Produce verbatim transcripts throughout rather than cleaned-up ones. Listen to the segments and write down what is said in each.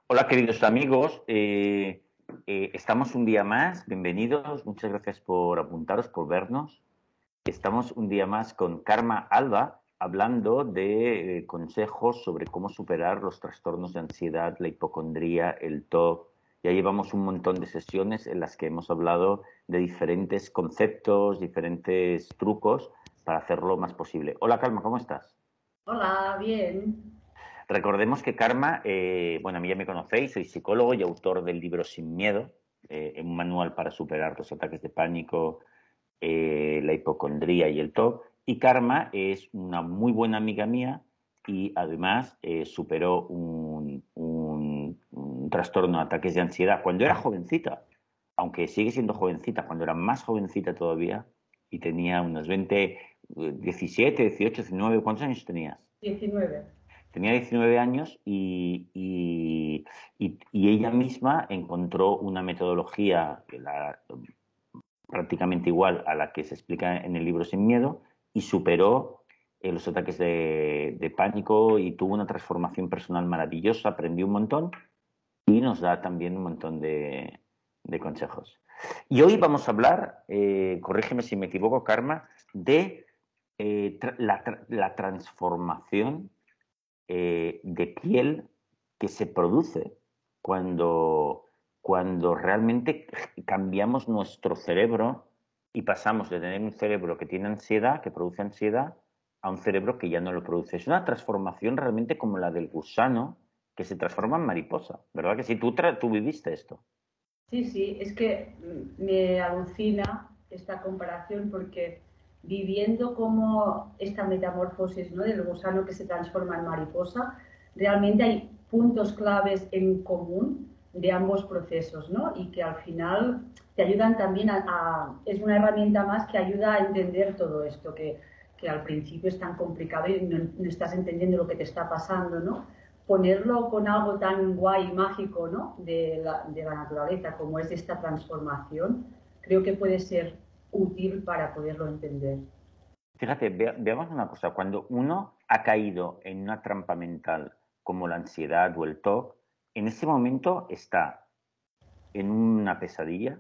Hola, queridos amigos. Eh, eh, estamos un día más. Bienvenidos. Muchas gracias por apuntaros, por vernos. Estamos un día más con Karma Alba hablando de eh, consejos sobre cómo superar los trastornos de ansiedad, la hipocondría, el T O C. Ya llevamos un montón de sesiones en las que hemos hablado de diferentes conceptos, diferentes trucos para hacerlo más posible. Hola, Karma, ¿cómo estás? Hola, bien. Recordemos que Karma, eh, bueno, a mí ya me conocéis, soy psicólogo y autor del libro Sin Miedo, eh, un manual para superar los ataques de pánico, eh, la hipocondría y el T O C. Y Karma es una muy buena amiga mía y además eh, superó un, un, un trastorno de ataques de ansiedad cuando era jovencita, aunque sigue siendo jovencita, cuando era más jovencita todavía y tenía unos veinte, eh, diecisiete, dieciocho, diecinueve, ¿cuántos años tenías? Diecinueve. Tenía diecinueve años y, y, y, y ella misma encontró una metodología que la, prácticamente igual a la que se explica en el libro Sin Miedo y superó eh, los ataques de, de pánico y tuvo una transformación personal maravillosa, aprendió un montón y nos da también un montón de, de consejos. Y hoy vamos a hablar, eh, corrígeme si me equivoco, Karma, de eh, tra la, tra la transformación eh, de piel que se produce cuando, cuando realmente cambiamos nuestro cerebro y pasamos de tener un cerebro que tiene ansiedad, que produce ansiedad, a un cerebro que ya no lo produce. Es una transformación realmente como la del gusano que se transforma en mariposa, ¿verdad? Que si tú, tú viviste esto. Sí, sí, es que mm, me alucina esta comparación porque viviendo como esta metamorfosis, ¿no?, del gusano que se transforma en mariposa, realmente hay puntos claves en común de ambos procesos, ¿no? Y que al final te ayudan también a, a es una herramienta más que ayuda a entender todo esto, que, que al principio es tan complicado y no, no estás entendiendo lo que te está pasando, ¿no? Ponerlo con algo tan guay y mágico, ¿no?, de la, de la naturaleza como es esta transformación, creo que puede ser útil para poderlo entender. Fíjate, ve, veamos una cosa, cuando uno ha caído en una trampa mental como la ansiedad o el T O C, en ese momento está en una pesadilla.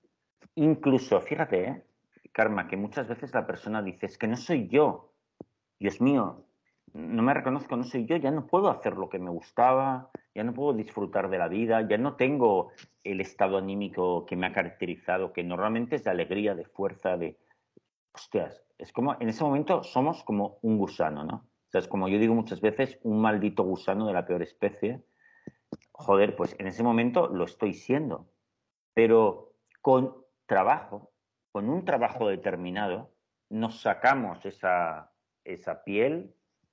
Incluso, fíjate, ¿eh? Karma, que muchas veces la persona dice, es que no soy yo, Dios mío, no me reconozco, no soy yo, ya no puedo hacer lo que me gustaba, ya no puedo disfrutar de la vida, ya no tengo el estado anímico que me ha caracterizado, que normalmente es de alegría, de fuerza, de... Hostias, es como, en ese momento somos como un gusano, ¿no? O sea, es como yo digo muchas veces, un maldito gusano de la peor especie. Joder, pues en ese momento lo estoy siendo, pero con trabajo, con un trabajo determinado, nos sacamos esa, esa piel,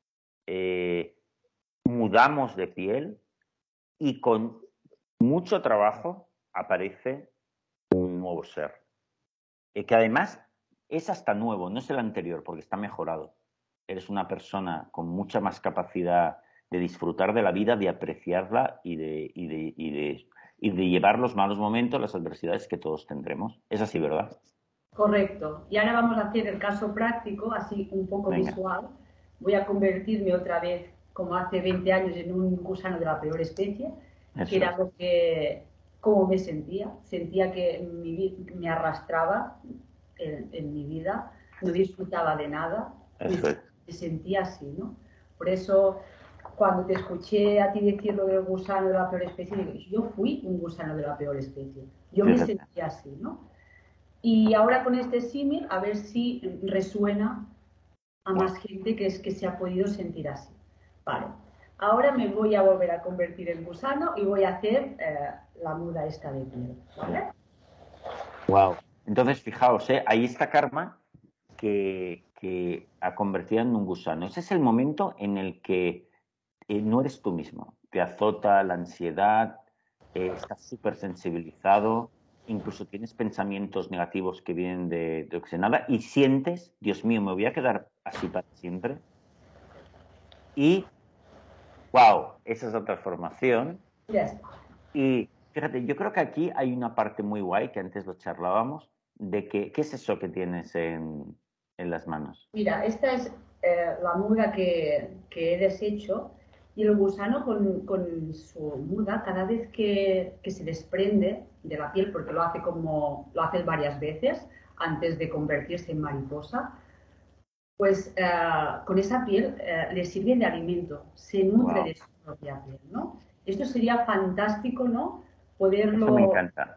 eh, mudamos de piel y con mucho trabajo aparece un nuevo ser. Eh, que además es hasta nuevo, no es el anterior, porque está mejorado. Eres una persona con mucha más capacidad de disfrutar de la vida, de apreciarla y de, y de, y de, y de llevar los malos momentos, las adversidades que todos tendremos. Es así, ¿verdad? Correcto. Y ahora vamos a hacer el caso práctico, así un poco Venga, visual. Voy a convertirme otra vez, como hace veinte años, en un gusano de la peor especie, que eso era es. lo que, cómo me sentía. Sentía que mi, me arrastraba en, en, mi vida, no disfrutaba de nada, me, Eso es. me sentía así, ¿no? Por eso, cuando te escuché a ti decir lo del gusano de la peor especie, digo, yo fui un gusano de la peor especie. Yo me Fíjate. sentía así, ¿no? Y ahora con este símil, a ver si resuena a Wow. más gente que es que se ha podido sentir así. Vale. Ahora me voy a volver a convertir en gusano y voy a hacer eh, la muda esta de piel, ¿vale? Wow. Entonces, fijaos, ¿eh? Ahí está Karma que, que ha convertido en un gusano. Ese es el momento en el que eh, no eres tú mismo. Te azota la ansiedad, eh, estás súper sensibilizado, incluso tienes pensamientos negativos que vienen de, de oxigenada y sientes, Dios mío, me voy a quedar así para siempre. Y, wow, esa es la transformación. Ya está. Y fíjate, yo creo que aquí hay una parte muy guay, que antes lo charlábamos, de que, ¿qué es eso que tienes en, en las manos? Mira, esta es eh, la muda que, que he deshecho Y el gusano con, con su muda, cada vez que, que, se desprende de la piel, porque lo hace como lo hace varias veces antes de convertirse en mariposa, pues eh, con esa piel eh, le sirve de alimento, se nutre Wow. de su propia piel, ¿no? Esto sería fantástico, ¿no? Eso me Poderlo... encanta.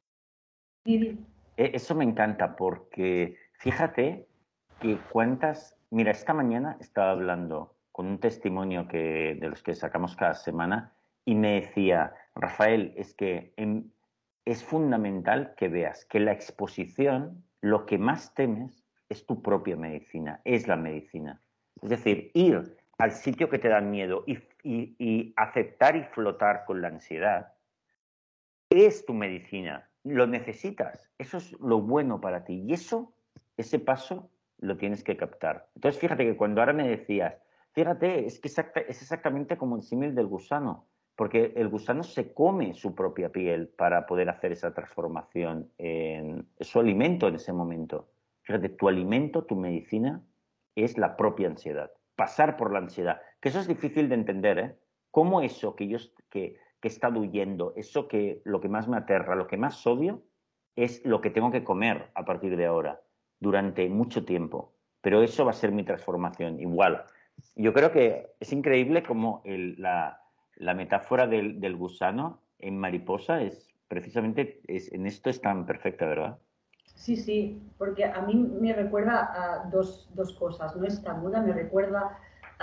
E- Eso me encanta porque fíjate que cuántas... Mira, esta mañana estaba hablando con un testimonio que, de los que sacamos cada semana y me decía, Rafael, es que en- es fundamental que veas que la exposición, lo que más temes es tu propia medicina, es la medicina. Es decir, ir al sitio que te da miedo y, y- y aceptar y flotar con la ansiedad es tu medicina, lo necesitas, eso es lo bueno para ti y eso, ese paso lo tienes que captar. Entonces fíjate que cuando ahora me decías, fíjate, es que exacta, es exactamente como el símil del gusano, porque el gusano se come su propia piel para poder hacer esa transformación en su alimento en ese momento. Fíjate, tu alimento, tu medicina es la propia ansiedad, pasar por la ansiedad, que eso es difícil de entender, ¿eh? ¿Cómo eso que yo que que he estado huyendo, eso que lo que más me aterra, lo que más odio, es lo que tengo que comer a partir de ahora, durante mucho tiempo. Pero eso va a ser mi transformación, igual. Yo creo que es increíble como el, la, la, metáfora del, del, gusano en mariposa es precisamente, es, en esto es tan perfecta, ¿verdad? Sí, sí, porque a mí me recuerda a dos, dos cosas, ¿no? Esta muda me recuerda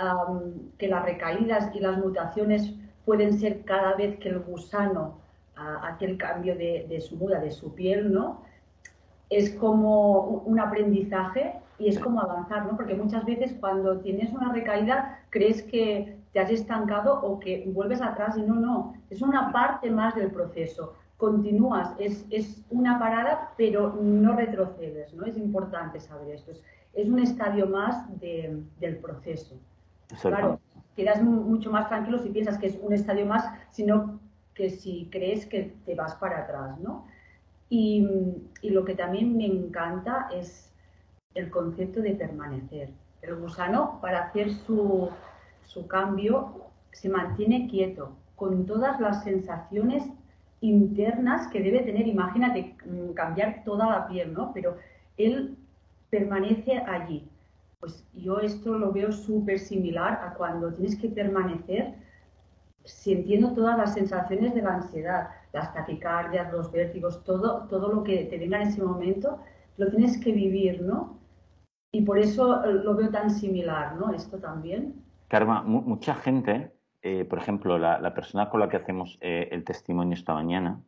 um, que las recaídas y las mutaciones pueden ser cada vez que el gusano uh, hace el cambio de, de su muda, de su piel, ¿no? Es como un aprendizaje y es como avanzar, ¿no? Porque muchas veces cuando tienes una recaída crees que te has estancado o que vuelves atrás y no, no, es una parte más del proceso. Continúas, es, es una parada, pero no retrocedes, ¿no? Es importante saber esto. Es, es un estadio más de, del proceso. Claro, quedas mucho más tranquilo si piensas que es un estadio más, sino que si crees que te vas para atrás, ¿no? Y, y, lo que también me encanta es el concepto de permanecer. El gusano, para hacer su, su cambio, se mantiene quieto, con todas las sensaciones internas que debe tener. Imagínate cambiar toda la piel, ¿no? Pero él permanece allí. Pues yo esto lo veo súper similar a cuando tienes que permanecer sintiendo todas las sensaciones de la ansiedad, las taquicardias, los vértigos, todo, todo lo que te venga en ese momento, lo tienes que vivir, ¿no? Y por eso lo veo tan similar, ¿no? Esto también. Karma, mucha gente, eh, por ejemplo, la, la, persona con la que hacemos eh, el testimonio esta mañana,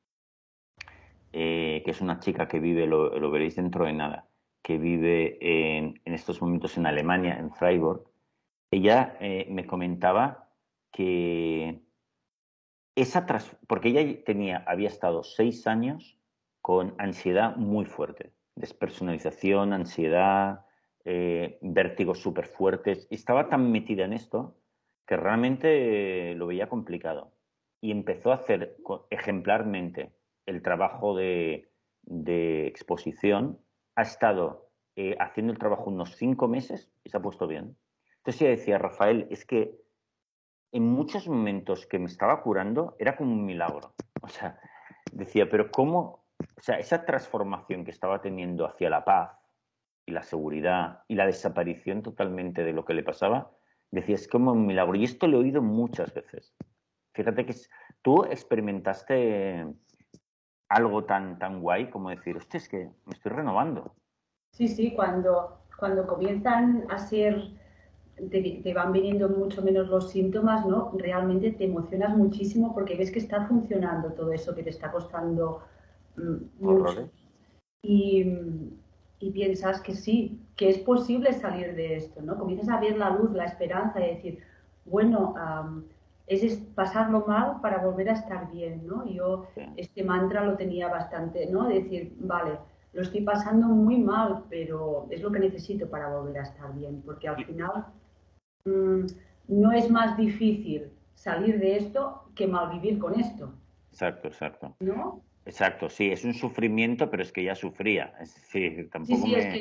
eh, que es una chica que vive, lo, lo veréis dentro de nada, que vive en, en estos momentos en Alemania, en Freiburg, ella eh, me comentaba que esa tras, porque ella tenía, había estado seis años con ansiedad muy fuerte, despersonalización, ansiedad, eh, vértigos súper fuertes, y estaba tan metida en esto que realmente eh, lo veía complicado. Y empezó a hacer ejemplarmente el trabajo de, de exposición, ha estado eh, haciendo el trabajo unos cinco meses y se ha puesto bien. Entonces ella decía, Rafael, es que en muchos momentos que me estaba curando era como un milagro. O sea, decía, pero ¿cómo? O sea, esa transformación que estaba teniendo hacia la paz y la seguridad y la desaparición totalmente de lo que le pasaba, decía, es como un milagro. Y esto lo he oído muchas veces. Fíjate que tú experimentaste algo tan, tan guay como decir, hostia, es que me estoy renovando. Sí, sí, cuando, cuando comienzan a ser, te, te, van viniendo mucho menos los síntomas, ¿no? Realmente te emocionas muchísimo porque ves que está funcionando todo eso que te está costando mm, mucho. Horrores. Y, y piensas que sí, que es posible salir de esto, ¿no? Comienzas a ver la luz, la esperanza y decir, bueno, um, es pasarlo mal para volver a estar bien, ¿no? Yo Sí. este mantra lo tenía bastante, ¿no? De decir, vale, lo estoy pasando muy mal, pero es lo que necesito para volver a estar bien, porque al final mmm, no es más difícil salir de esto que malvivir con esto. Exacto, exacto. ¿No? Exacto, sí, es un sufrimiento, pero es que ya sufría. Es decir, Sí, tampoco sí, es me... que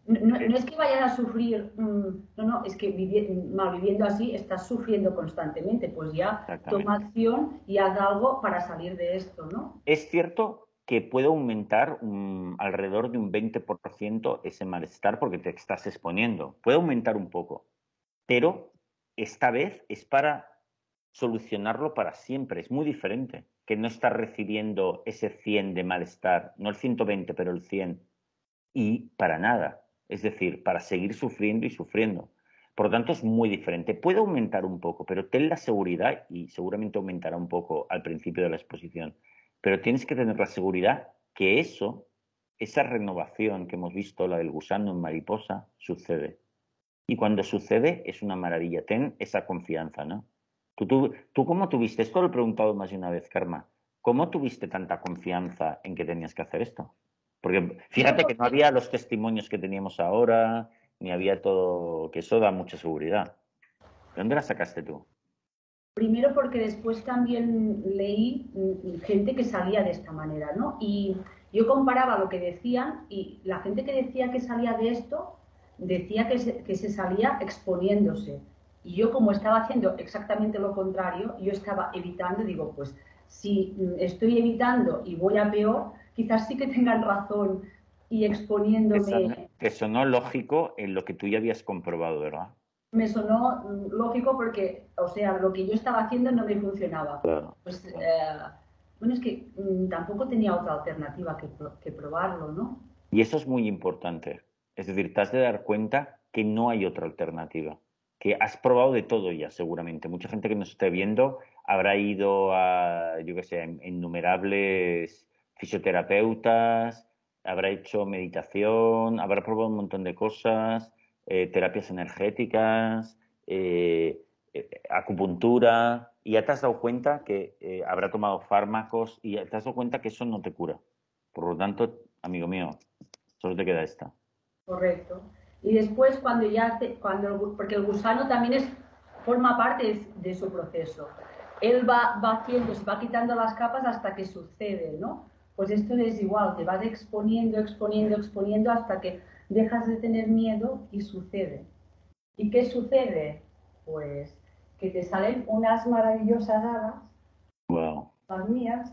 No, no, no es que vayan a sufrir, mmm, no, no, es que vivi mal viviendo así estás sufriendo constantemente, pues ya toma Exactamente. acción y haz algo para salir de esto, ¿no? Es cierto que puede aumentar un, alrededor de un veinte por ciento ese malestar porque te estás exponiendo. Puede aumentar un poco, pero esta vez es para solucionarlo para siempre. Es muy diferente que no estar recibiendo ese cien de malestar, no el ciento veinte, pero el cien, y para nada. Es decir, para seguir sufriendo y sufriendo. Por lo tanto, es muy diferente. Puede aumentar un poco, pero ten la seguridad, y seguramente aumentará un poco al principio de la exposición, pero tienes que tener la seguridad que eso, esa renovación que hemos visto, la del gusano en mariposa, sucede. Y cuando sucede es una maravilla. Ten esa confianza, ¿no? ¿Tú, tú, tú cómo tuviste? Esto lo he preguntado más de una vez, Karma. ¿Cómo tuviste tanta confianza en que tenías que hacer esto? Porque Primero fíjate que no porque, había los testimonios que teníamos ahora, ni había todo, que eso da mucha seguridad. ¿De dónde la sacaste tú? primero porque después también leí mm, gente que salía de esta manera, ¿no? Y yo comparaba lo que decían y la gente que decía que salía de esto decía que se, que se salía exponiéndose. Y yo como estaba haciendo exactamente lo contrario, yo estaba evitando, digo, pues si mm, estoy evitando y voy a peor, quizás sí que tengan razón y Te sonó, exponiéndome te sonó lógico en lo que tú ya habías comprobado, ¿verdad? me sonó mm, lógico porque, o sea, lo que yo estaba haciendo no me funcionaba. Claro, Pues, claro. eh, bueno, es que mm, tampoco tenía otra alternativa que, que probarlo, ¿no? Y eso es muy importante. Es decir, te has de dar cuenta que no hay otra alternativa, que has probado de todo ya, seguramente. Mucha gente que nos esté viendo habrá ido a, yo qué sé, a innumerables fisioterapeutas, habrá hecho meditación, habrá probado un montón de cosas, eh, terapias energéticas, eh, eh, acupuntura, y ya te has dado cuenta que eh, habrá tomado fármacos y ya te has dado cuenta que eso no te cura. Por lo tanto, amigo mío, solo te queda esta. Correcto. Y después cuando ya, te, cuando, porque el gusano también es, forma parte de, de su proceso. Él va, va haciendo, se va quitando las capas hasta que sucede, ¿no? Pues esto es igual, te vas exponiendo, exponiendo, exponiendo hasta que dejas de tener miedo y sucede. ¿Y qué sucede? Pues que te salen unas maravillosas alas, Wow, las mías,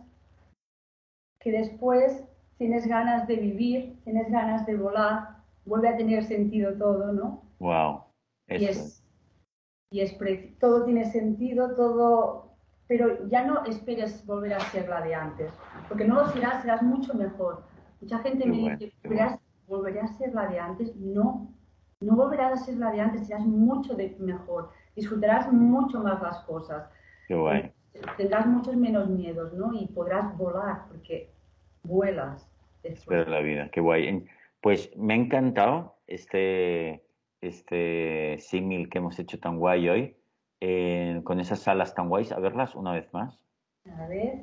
que después tienes ganas de vivir, tienes ganas de volar, vuelve a tener sentido todo, ¿no? wow, Y eso es. es, y es todo tiene sentido, todo, pero ya no esperes volver a ser la de antes, porque no lo serás, serás mucho mejor. Mucha gente Qué me guay, dice, qué guay. ¿volverás, volveré a ser la de antes? No, no volverás a ser la de antes, serás mucho de mejor, disfrutarás mucho más las cosas, Qué eh, guay. tendrás muchos menos miedos, ¿no? Y podrás volar, porque vuelas después. Espero la vida, qué guay. Pues me ha encantado este, este símil que hemos hecho tan guay hoy, eh, con esas salas tan guays, a verlas una vez más. A ver,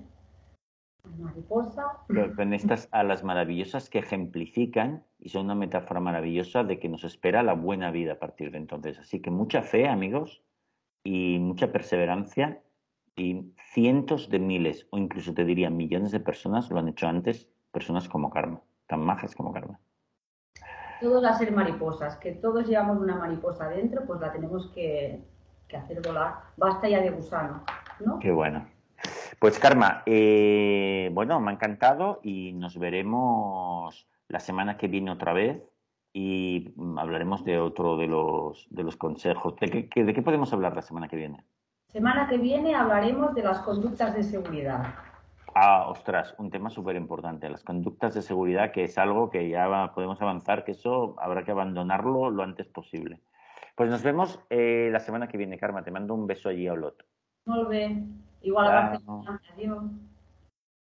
mariposa. Con con estas alas maravillosas que ejemplifican y son una metáfora maravillosa de que nos espera la buena vida a partir de entonces. Así que mucha fe, amigos, y mucha perseverancia, y cientos de miles o incluso te diría millones de personas lo han hecho antes, personas como Karma, tan majas como Karma. Todos a ser mariposas, que todos llevamos una mariposa dentro, pues la tenemos que, que hacer volar. Basta ya de gusano, ¿no? Qué bueno. Pues Karma, eh, bueno, me ha encantado y nos veremos la semana que viene otra vez y mm, hablaremos de otro de los, de los consejos. ¿De qué, de qué podemos hablar la semana que viene? Semana que viene hablaremos de las conductas de seguridad. Ah, ostras, un tema súper importante, las conductas de seguridad, que es algo que ya va- podemos avanzar, que eso habrá que abandonarlo lo antes posible. Pues nos vemos eh, la semana que viene, Karma. Te mando un beso allí a Olot. Molt bé. Igual a Chao. Barcelona. Adiós.